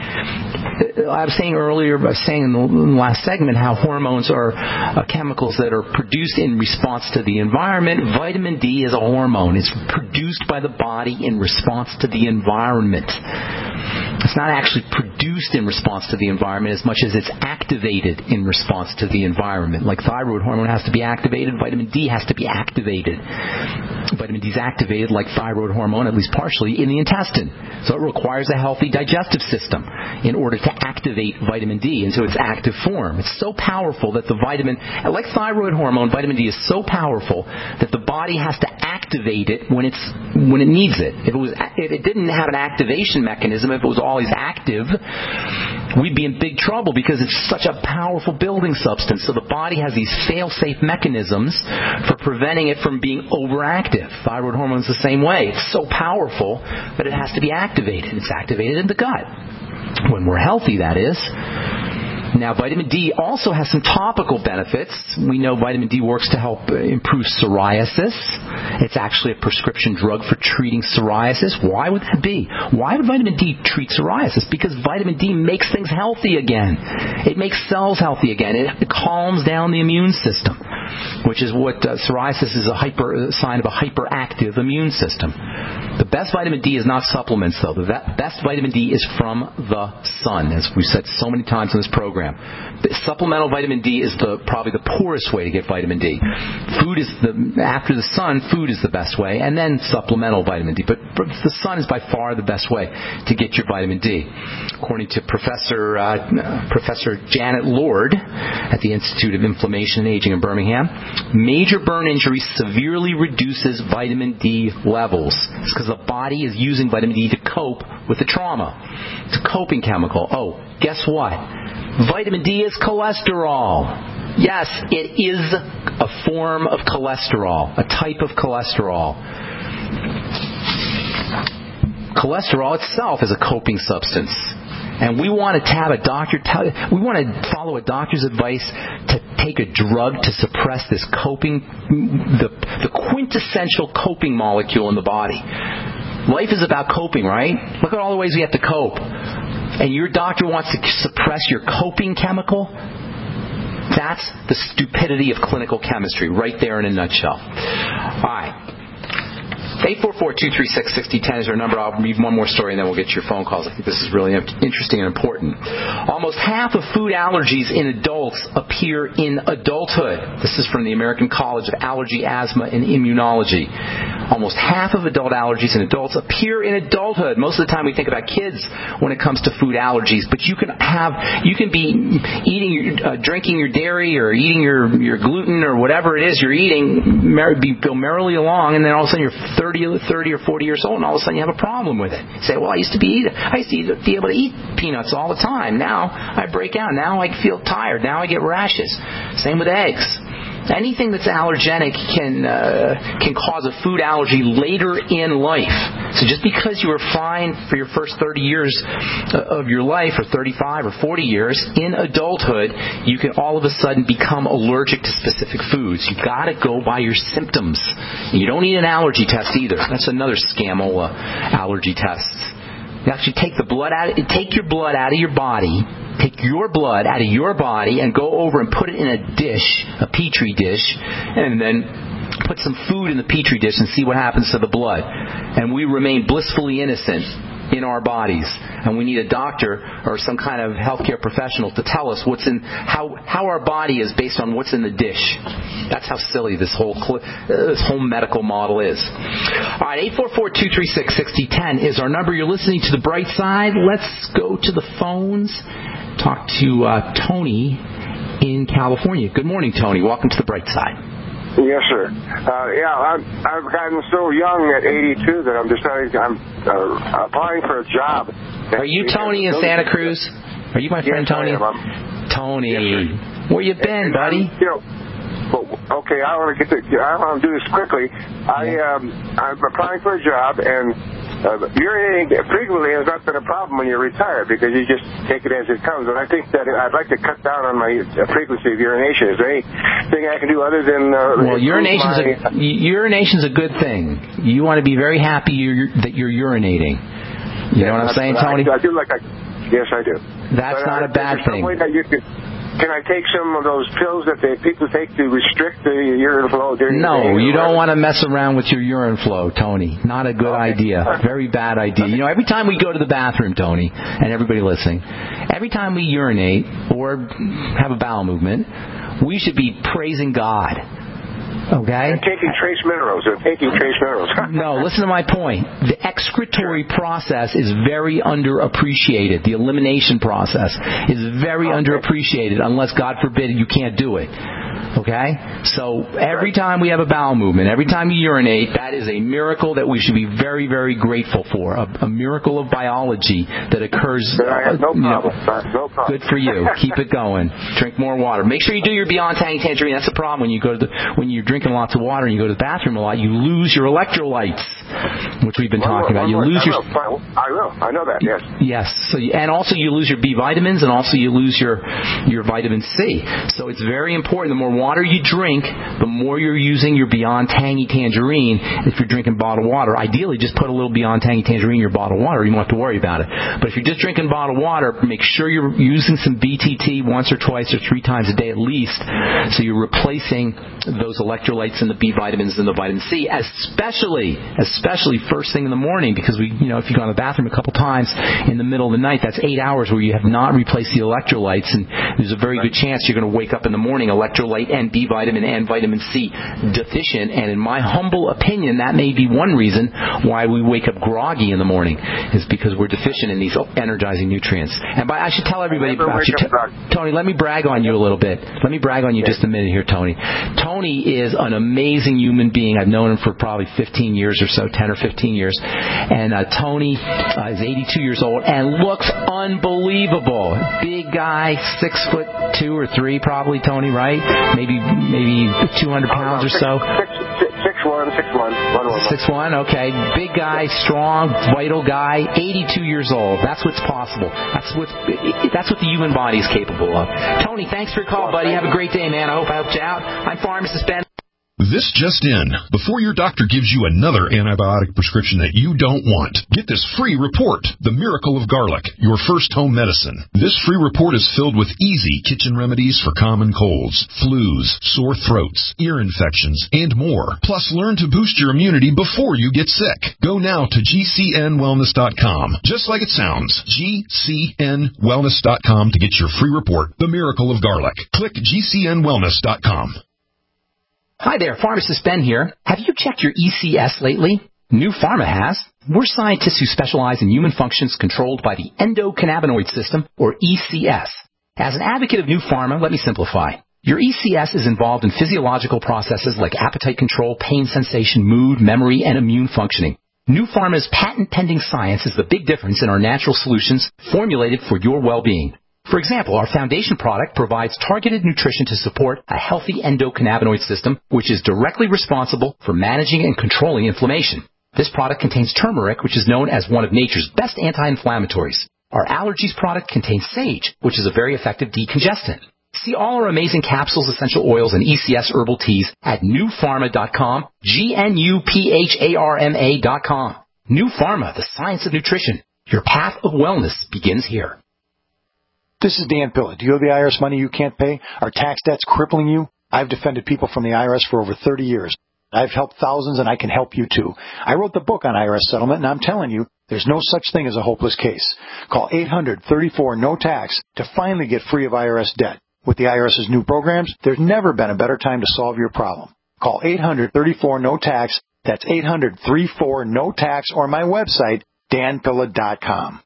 I was saying in the last segment how hormones are chemicals that are produced in response to the environment. Vitamin D is a hormone. It's produced by the body in response to the environment. It's not actually produced in response to the environment as much as it's activated in response to the environment. Like thyroid hormone has to be activated, vitamin D has to be activated. Vitamin D is activated like thyroid hormone, at least partially, in the intestine. So it requires a healthy digestive system in order to activate vitamin D into its active form. It's so powerful that the vitamin, like thyroid hormone, vitamin D is so powerful that the body has to activate it when it needs it. If it didn't have an activation mechanism, if it was always active, we'd be in big trouble because it's such a powerful building substance. So the body has these fail-safe mechanisms for preventing it from being overactive. Thyroid hormone is the same way. It's so powerful that it has to be activated. It's activated in the gut. When we're healthy, that is. Now, vitamin D also has some topical benefits. We know vitamin D works to help improve psoriasis. It's actually a prescription drug for treating psoriasis. Why would that be? Why would vitamin D treat psoriasis? Because vitamin D makes things healthy again. It makes cells healthy again. It calms down the immune system, which is what psoriasis is a sign of a hyperactive immune system. The best vitamin D is not supplements, though. The best vitamin D is from the sun, as we've said so many times in this program. The supplemental vitamin D is probably the poorest way to get vitamin D. After the sun, food is the best way, and then supplemental vitamin D. But the sun is by far the best way to get your vitamin D. According to Professor Janet Lord at the Institute of Inflammation and Aging in Birmingham, major burn injury severely reduces vitamin D levels. It's because the body is using vitamin D to cope with the trauma. It's a coping chemical. Oh, guess what? Vitamin D is cholesterol. Yes, it is a form of cholesterol, a type of cholesterol. Cholesterol itself is a coping substance. And we want to have we want to follow a doctor's advice to take a drug to suppress this the quintessential coping molecule in the body. Life is about coping, right? Look at all the ways we have to cope. And your doctor wants to suppress your coping chemical? That's the stupidity of clinical chemistry right there in a nutshell. All right. 844-236-6010 is our number. I'll read one more story and then we'll get to your phone calls. I think this is really interesting and important. Almost half of food allergies in adults appear in adulthood. This is from the American College of Allergy, Asthma, and Immunology. Almost half of adult allergies in adults appear in adulthood. Most of the time we think about kids when it comes to food allergies, but you can be drinking your dairy or eating your gluten or whatever it is you're eating, go merrily along, and then all of a sudden you're 30 or 40 years old, and all of a sudden you have a problem with it. You say, well, I used to be able to eat peanuts all the time. Now I break out. Now I feel tired. Now I get rashes. Same with eggs. Anything that's allergenic can cause a food allergy later in life. So just because you were fine for your first 30 years of your life, or 35 or 40 years, in adulthood, you can all of a sudden become allergic to specific foods. You've got to go by your symptoms. You don't need an allergy test either. That's another scam-ola, allergy tests. You actually take your blood out of your body. Take your blood out of your body and go over and put it in a dish, a petri dish, and then put some food in the petri dish and see what happens to the blood. And we remain blissfully innocent in our bodies, and we need a doctor or some kind of healthcare professional to tell us what's in how our body is based on what's in the dish. That's how silly this whole medical model is. All right, 844-236-6010 is our number. You're listening to The Bright Side. Let's go to the phones. Talk to Tony in California. Good morning, Tony. Welcome to The Bright Side. Yes, sir. I've gotten so young at 82 that I'm deciding I'm applying for a job. Are you Tony in Santa Cruz? Are you my friend Tony? Tony, yes, where you been, buddy? Okay, I want to do this quickly. I'm applying for a job, and urinating frequently has not been a problem when you're retired because you just take it as it comes. And I think that I'd like to cut down on my frequency of urination. Is there anything I can do other than... urination's a good thing. You want to be very happy that you're urinating. You know what I'm saying, Tony? Yes, I do. That's not a bad thing. Can I take some of those pills that people take to restrict the urine flow during the day? No, you don't want to mess around with your urine flow, Tony. Not a good idea. Very bad idea. You know, every time we go to the bathroom, Tony, and everybody listening, every time we urinate or have a bowel movement, we should be praising God. Okay? And taking trace minerals. No, listen to my point. The excretory process is very underappreciated. The elimination process is very underappreciated unless, God forbid, you can't do it. Okay? So every time we have a bowel movement, every time you urinate, that is a miracle that we should be very, very grateful for. A miracle of biology that occurs. No problem. Good for you. Keep it going. Drink more water. Make sure you do your Beyond Tangy Tangerine. That's the problem when you're drinking lots of water and you go to the bathroom a lot, you lose your electrolytes, which we've been talking about. I will. I know that, yes. Yes. So, and also you lose your B vitamins, and also you lose your vitamin C. So it's very important. The more water you drink, the more you're using your Beyond Tangy Tangerine. If you're drinking bottled water, ideally just put a little Beyond Tangy Tangerine in your bottled water. You won't have to worry about it. But if you're just drinking bottled water, make sure you're using some BTT once or twice or 3 times a day at least, so you're replacing those electrolytes and the B vitamins and the vitamin C, especially first thing in the morning, because if you go to the bathroom a couple times in the middle of the night, that's 8 hours where you have not replaced the electrolytes, and there's a very good chance you're going to wake up in the morning electrolyte and B vitamin and vitamin C deficient. And in my humble opinion, that may be one reason why we wake up groggy in the morning, is because we're deficient in these energizing nutrients. And I should tell everybody about you. Tony, let me brag on you a little bit. Let me brag on you just a minute here, Tony. Tony is an amazing human being. I've known him for probably 15 years or so, 10 or 15 years. And Tony is 82 years old and looks unbelievable. Big guy, 6'2" or 3" probably, Tony, right? Maybe 200 pounds or so. 6'1", okay. Big guy, strong, vital guy, 82 years old. That's what's possible. That's what the human body is capable of. Tony, thanks for your call, buddy. Have a great day, man. I hope I helped you out. I'm Pharmacist Ben. This just in. Before your doctor gives you another antibiotic prescription that you don't want, get this free report, The Miracle of Garlic, your first home medicine. This free report is filled with easy kitchen remedies for common colds, flus, sore throats, ear infections, and more. Plus, learn to boost your immunity before you get sick. Go now to GCNwellness.com. Just like it sounds, GCNwellness.com to get your free report, The Miracle of Garlic. Click GCNwellness.com. Hi there, Pharmacist Ben here. Have you checked your ECS lately? New Pharma has. We're scientists who specialize in human functions controlled by the endocannabinoid system, or ECS. As an advocate of New Pharma, let me simplify. Your ECS is involved in physiological processes like appetite control, pain sensation, mood, memory, and immune functioning. New Pharma's patent-pending science is the big difference in our natural solutions formulated for your well-being. For example, our foundation product provides targeted nutrition to support a healthy endocannabinoid system, which is directly responsible for managing and controlling inflammation. This product contains turmeric, which is known as one of nature's best anti-inflammatories. Our allergies product contains sage, which is a very effective decongestant. See all our amazing capsules, essential oils, and ECS herbal teas at newpharma.com, GNUPHARMA.com. New Pharma, the science of nutrition. Your path of wellness begins here. This is Dan Pilla. Do you owe the IRS money you can't pay? Are tax debts crippling you? I've defended people from the IRS for over 30 years. I've helped thousands, and I can help you too. I wrote the book on IRS settlement, and I'm telling you, There's no such thing as a hopeless case. Call 800-34-NO-TAX to finally get free of IRS debt. With the IRS's new programs, there's never been a better time to solve your problem. Call 800-34-NO-TAX. That's 800-34-NO-TAX, or my website, danpilla.com.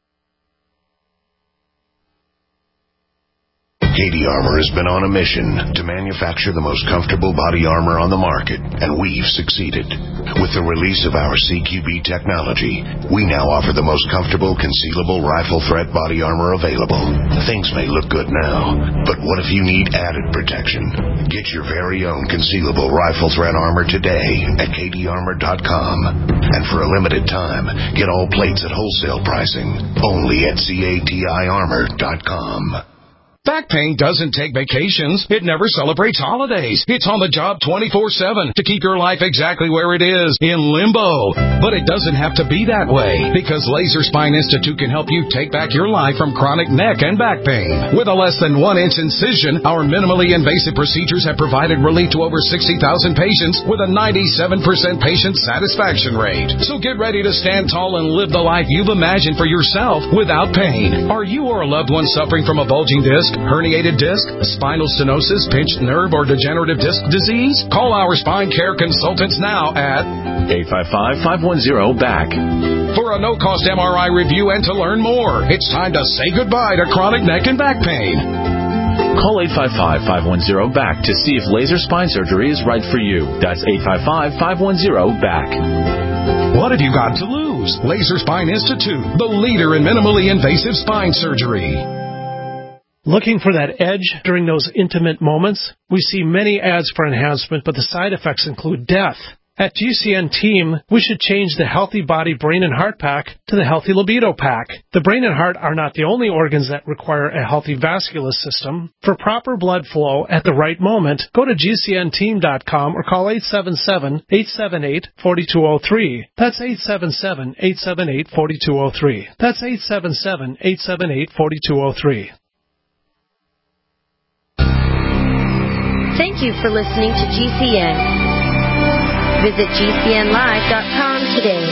Katie Armor has been on a mission to manufacture the most comfortable body armor on the market, and we've succeeded. With the release of our CQB technology, we now offer the most comfortable concealable rifle threat body armor available. Things may look good now, but what if you need added protection? Get your very own concealable rifle threat armor today at katiearmor.com. And for a limited time, get all plates at wholesale pricing, only at CATIarmor.com. Back pain doesn't take vacations. It never celebrates holidays. It's on the job 24/7 to keep your life exactly where it is, in limbo. But it doesn't have to be that way, because Laser Spine Institute can help you take back your life from chronic neck and back pain. With a less than 1-inch incision, our minimally invasive procedures have provided relief to over 60,000 patients with a 97% patient satisfaction rate. So get ready to stand tall and live the life you've imagined for yourself without pain. Are you or a loved one suffering from a bulging disc, herniated disc, spinal stenosis, pinched nerve, or degenerative disc disease? Call our spine care consultants now at 855-510-BACK. For a no-cost MRI review and to learn more. It's time to say goodbye to chronic neck and back pain. Call 855-510-BACK to see if laser spine surgery is right for you. That's 855-510-BACK. What have you got to lose? Laser Spine Institute, the leader in minimally invasive spine surgery. Looking for that edge during those intimate moments? We see many ads for enhancement, but the side effects include death. At GCN Team, we should change the Healthy Body, Brain, and Heart Pack to the Healthy Libido Pack. The brain and heart are not the only organs that require a healthy vascular system. For proper blood flow at the right moment, go to GCNteam.com or call 877-878-4203. That's 877-878-4203. That's 877-878-4203. Thank you for listening to GCN. Visit GCNlive.com today.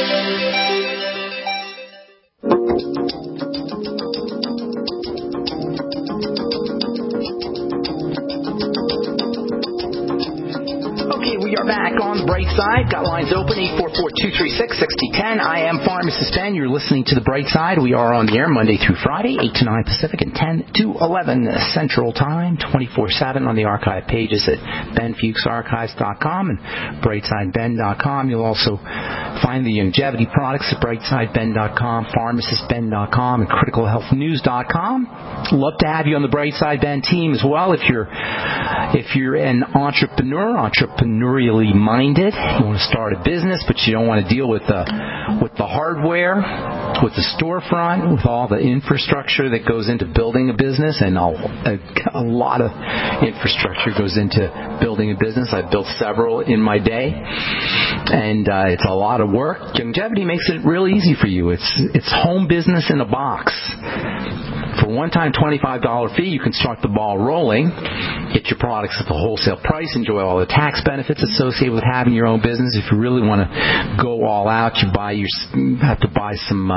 Okay, we are back on the Bright Side. Got lines open, 844-236-6010. I am Pharmacist Ben. You're listening to the Bright Side. We are on the air Monday through Friday, 8 to 9 Pacific and 10 to 11 Central Time, 24/7 on the archive pages at benfuchsarchives.com and brightsideben.com. You'll also find the longevity products at brightsideben.com, pharmacistben.com, and criticalhealthnews.com. Love to have you on the Bright Side Ben team as well. If you're an entrepreneurially minded, you want to start a business, but you don't want to deal with the hardware, with the storefront, with all the infrastructure that goes into building a business, and a lot of infrastructure goes into building a business. I've built several in my day, and it's a lot of work. Longevity makes it real easy for you. It's home business in a box. For a one-time $25 fee, you can start the ball rolling, get your products at the wholesale price, enjoy all the tax benefits associated with having your own business. If you really want to go all out, you have to buy some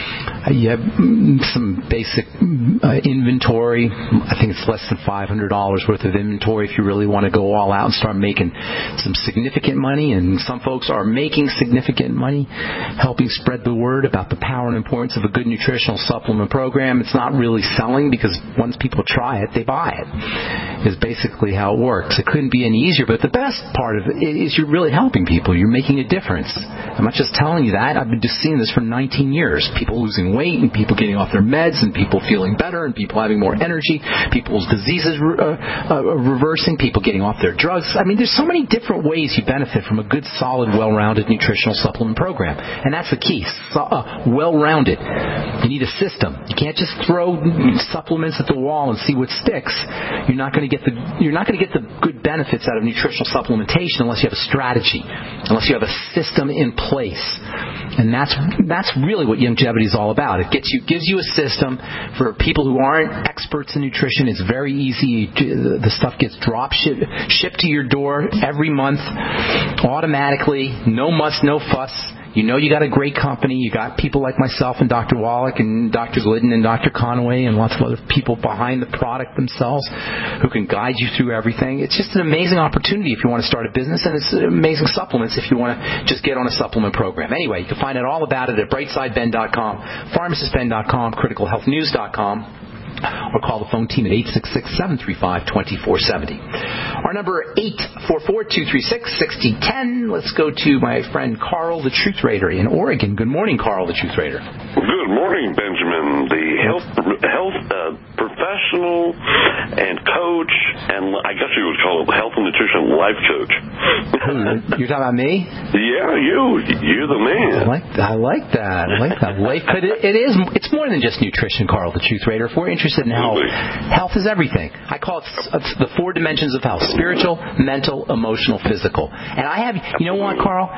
basic inventory. I think it's less than $500 worth of inventory if you really want to go all out and start making some significant money. And some folks are making significant money helping spread the word about the power and importance of a good nutritional supplement program. It's not really selling, because once people try it, they buy it, is basically how it works. It couldn't be any easier, but the best part of it is you're really helping people. You're making a difference. I'm not just telling you that. I've been just seeing this for 19 years. People losing weight, and people getting off their meds, and people feeling better, and people having more energy, people's diseases reversing, people getting off their drugs. I mean, there's so many different ways you benefit from a good, solid, well-rounded nutritional supplement program. And that's the key. Well-rounded. You need a system. You can't just throw supplements at the wall and see what sticks. You're not going to get the good benefits out of nutritional supplementation unless you have a strategy, unless you have a system in place. And that's really what longevity is all about. It gives you a system for people who aren't experts in nutrition. It's very easy. The stuff gets shipped to your door every month automatically. No muss, no fuss. You know you got a great company. You got people like myself and Dr. Wallach and Dr. Glidden and Dr. Conway and lots of other people behind the product themselves who can guide you through everything. It's just an amazing opportunity if you want to start a business, and it's amazing supplements if you want to just get on a supplement program. Anyway, you can find out all about it at brightsideben.com, pharmacistben.com, criticalhealthnews.com. or call the phone team at 866-735-2470. Our number 844-236-6010. Let's go to my friend Carl, the Truth Raider in Oregon. Good morning, Carl, the Truth Raider. Good morning, Benjamin, the health professional and coach, and I guess you would call it health and nutrition life coach. You're talking about me? Yeah, you're the man. I like that. Life, but it's more than just nutrition, Carl, the Truth Raider. If we're interested in health, health is everything. I call it the 4 dimensions of health: spiritual, mental, emotional, physical. And I have, you know what, Carl?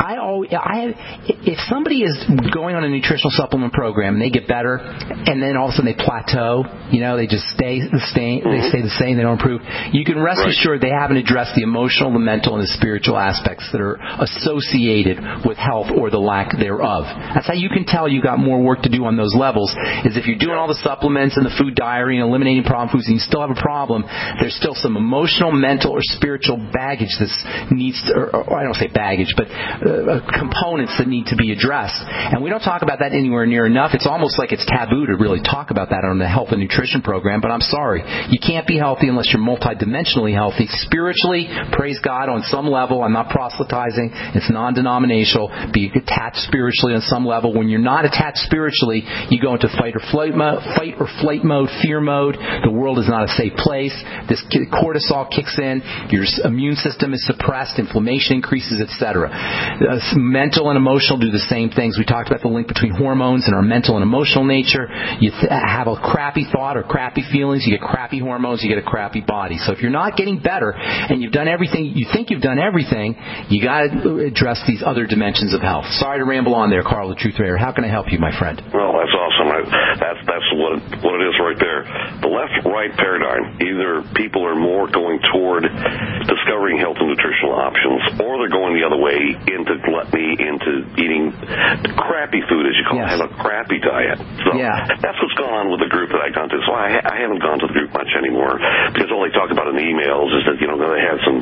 If somebody is going on a nutritional supplement program and they get better, and then all of a sudden they plateau, they just stay the same, they don't improve, you can rest assured they haven't addressed the emotional, the mental, and the spiritual aspects that are associated with health or the lack thereof. That's how you can tell you got more work to do on those levels, is if you're doing all the supplements and the food diary and eliminating problem foods and you still have a problem, there's still some emotional, mental, or spiritual baggage that needs to, or I don't say baggage, but components that need to be addressed. And we don't talk about that anywhere near enough. It's almost like it's taboo to really talk about that on the health and nutrition program, but I'm sorry. You can't be healthy unless you're multidimensionally healthy. Spiritually, praise God, on some level. I'm not proselytizing. It's non-denominational. Be attached spiritually on some level. When you're not attached spiritually, you go into fight or flight mode, fear mode. The world is not a safe place. This cortisol kicks in. Your immune system is suppressed. Inflammation increases, etc. Mental and emotional do the same things. We talked about the link between hormones and our mental and emotional nature. You have a crappy thought or crappy feelings, you get crappy hormones, you get a crappy body. So if you're not getting better and you've done everything, you think you've done everything, you got to address these other dimensions of health. Sorry to ramble on there, Carl, the Truth Raider. How can I help you, my friend? Well, that's awesome. That's what it is right there. The left-right paradigm. Either people are more going toward discovering health and nutritional options, or they're going the other way into gluttony, into eating crappy food, as you call it, have a crappy diet. So that's what's going on with the group that I've gone to. So I haven't gone to the group much anymore because all they talk about in the emails is that, they had some,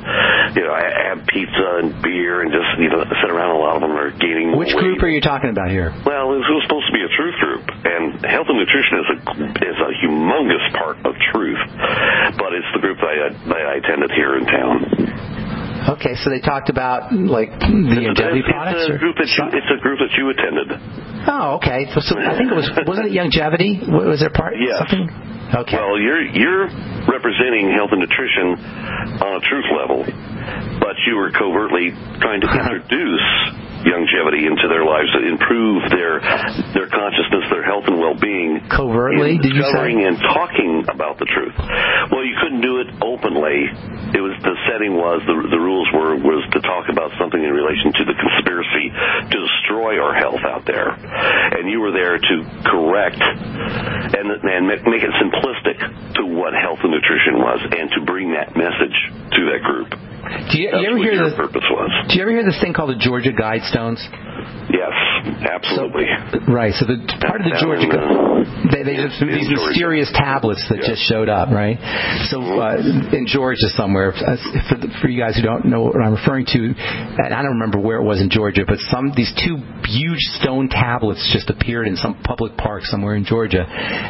I have pizza and beer and just, sit around. A lot of them are gaining weight. Which group are you talking about here? Well, this was supposed to be a truth group, and health and nutrition is a humongous part of truth, but it's the group that I attended here in town. Okay, so they talked about like the Youngevity products. It's a group that you attended. Oh, okay. So I think wasn't it Youngevity? Was there part? Yes. Something? Okay. Well, you're representing health and nutrition on a truth level, but you were covertly trying to introduce Youngevity into their lives to improve their consciousness, their health and well-being. Covertly, did you say? Discovering and talking about the truth. Well, you couldn't do it openly. It was the setting was the rules was to talk about something in relation to the conspiracy to destroy our health out there, and you were there to correct and make it simplistic to what health and nutrition was, and to bring that message to that group. Do you ever hear your purpose was? Do you ever hear this thing called the Georgia Guidestones? Yes, absolutely. So the part of the Georgia, they just these mysterious tablets that just showed up, right? So in Georgia somewhere, for you guys who don't know what I'm referring to, and I don't remember where it was in Georgia, but these 2 huge stone tablets just appeared in some public park somewhere in Georgia,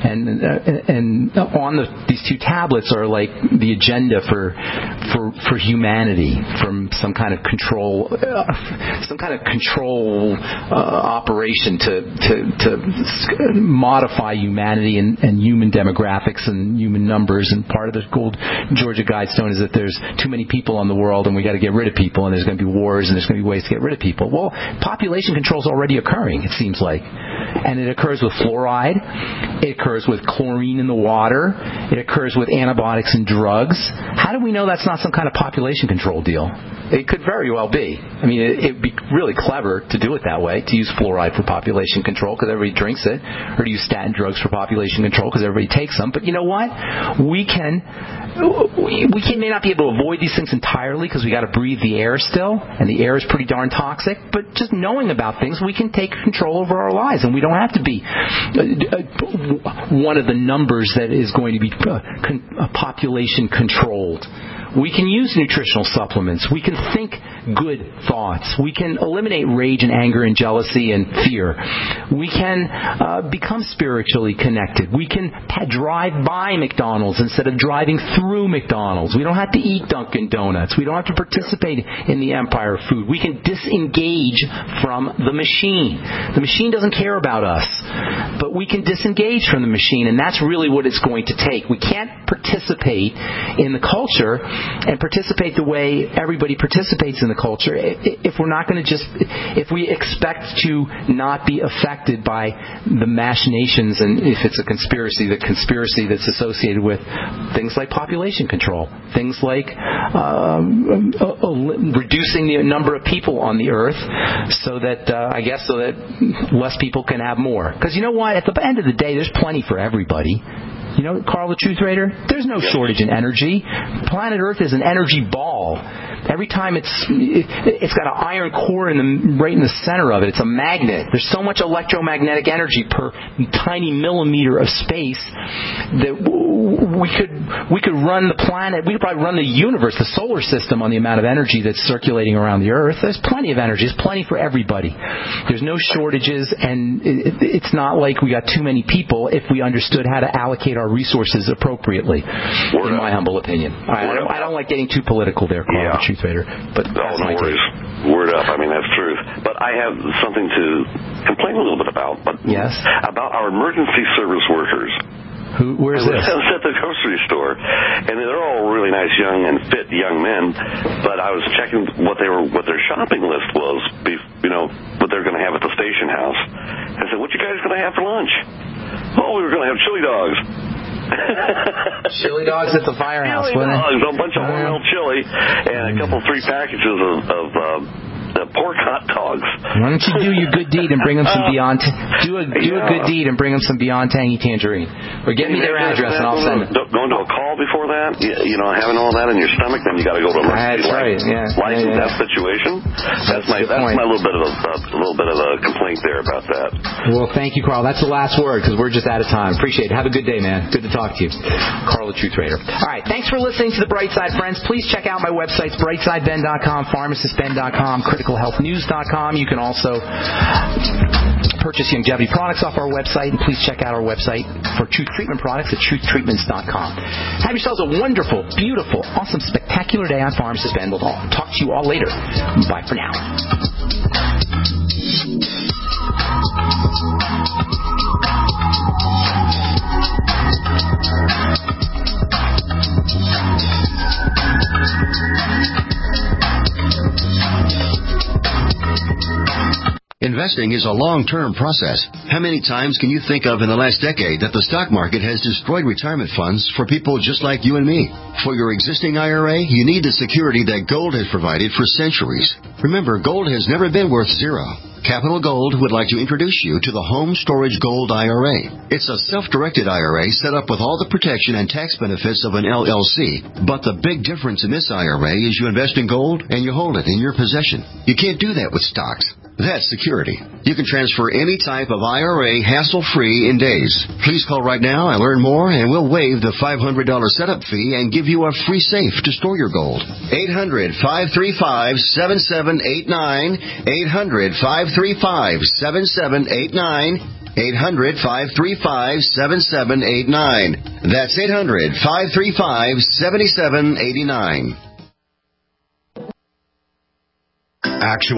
and on these 2 tablets are like the agenda for humanity, from some kind of control operation to modify humanity and human demographics and human numbers. And part of the Gold Georgia Guidestone is that there's too many people in the world and we got to get rid of people, and there's going to be wars and there's going to be ways to get rid of people. Well, population control is already occurring, it seems like, and it occurs with fluoride, it occurs with chlorine in the water, it occurs with antibiotics and drugs. How do we know that's not some kind of population control deal? It could very well be. I mean, it'd be really clever to do it that way, to use fluoride for population control because everybody drinks it, or to use statin drugs for population control because everybody takes them. But you know what? We may not be able to avoid these things entirely because we got to breathe the air still, and the air is pretty darn toxic. But just knowing about things, we can take control over our lives, and we don't have to be one of the numbers that is going to be population controlled. We can use nutritional supplements. We can think good thoughts. We can eliminate rage and anger and jealousy and fear. We can become spiritually connected. We can drive by McDonald's instead of driving through McDonald's. We don't have to eat Dunkin' Donuts. We don't have to participate in the empire of food. We can disengage from the machine. The machine doesn't care about us, but we can disengage from the machine, and that's really what it's going to take. We can't participate in the culture and participate the way everybody participates in the culture if we're not going to if we expect to not be affected by the machinations, and if it's a conspiracy, the conspiracy that's associated with things like population control, things like reducing the number of people on the earth so that less people can have more. Because you know what? At the end of the day, there's plenty for everybody. You know, Carl the Truth Raider, there's no shortage in energy. Planet Earth is an energy ball. Every time it's got an iron core right in the center of it. It's a magnet. There's so much electromagnetic energy per tiny millimeter of space that we could run the planet. We could probably run the universe, the solar system, on the amount of energy that's circulating around the Earth. There's plenty of energy. There's plenty for everybody. There's no shortages, and it's not like we got too many people if we understood how to allocate our resources appropriately, in my humble opinion. I don't like getting too political there, Carl, the Truth Raider, but that's my take. Word up. I mean, that's truth. But I have something to complain a little bit about. Yes? About our emergency service workers. Where's this? I was at the grocery store, and they're all really nice, young and fit young men. But I was checking what their shopping list was, what they're going to have at the station house. I said, "What you guys going to have for lunch?" "Oh, we were going to have chili dogs." Chili dogs at the firehouse, chili dogs, a bunch of Hormel chili, and a couple 3 packages of pork hot dogs. Why don't you do your good deed and bring them some Beyond? Do a good deed and bring them some Beyond Tangy Tangerine, or get me their address and I'll send it. Going to a call before that, having all that in your stomach, then you got to go to emergency license. That situation. That's my little bit of a complaint there about that. Well, thank you, Carl. That's the last word because we're just out of time. Appreciate it. Have a good day, man. Good to talk to you, Carl the Truth Raider. All right, thanks for listening to the Bright Side, friends. Please check out my websites: brightsideben.com, pharmacistben.com, criticalhealthnews.com. You can also purchase longevity products off our website, and please check out our website for Truth Treatment products at truthtreatments.com. Have yourselves a wonderful, beautiful, awesome, spectacular day on Pharmacist Ben. We'll talk to you all later. Bye for now. Investing is a long-term process. How many times can you think of in the last decade that the stock market has destroyed retirement funds for people just like you and me? For your existing IRA, you need the security that gold has provided for centuries. Remember, gold has never been worth zero. Capital Gold would like to introduce you to the Home Storage Gold IRA. It's a self-directed IRA set up with all the protection and tax benefits of an LLC. But the big difference in this IRA is you invest in gold and you hold it in your possession. You can't do that with stocks. That's security. You can transfer any type of IRA hassle-free in days. Please call right now and learn more, and we'll waive the $500 setup fee and give you a free safe to store your gold. 800-535-7789. 800-535-7789. 800-535-7789. That's 800-535-7789.